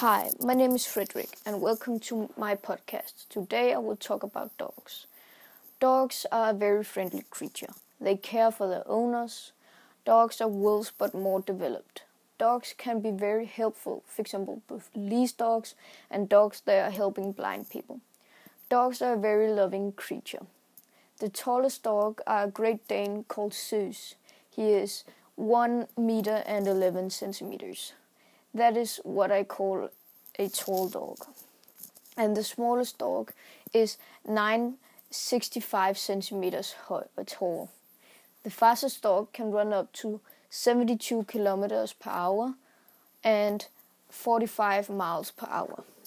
Hi, my name is Frederick and welcome to my podcast. Today I will talk about dogs. Dogs are a very friendly creature. They care for their owners. Dogs are wolves but more developed. Dogs can be very helpful, for example with police dogs and dogs that are helping blind people. Dogs are a very loving creature. The tallest dog are a Great Dane called Zeus. He is 1 meter and 11 centimeters. That is what I call a tall dog. And the smallest dog is 965 centimeters tall. The fastest dog can run up to 72 kilometers per hour and 45 miles per hour.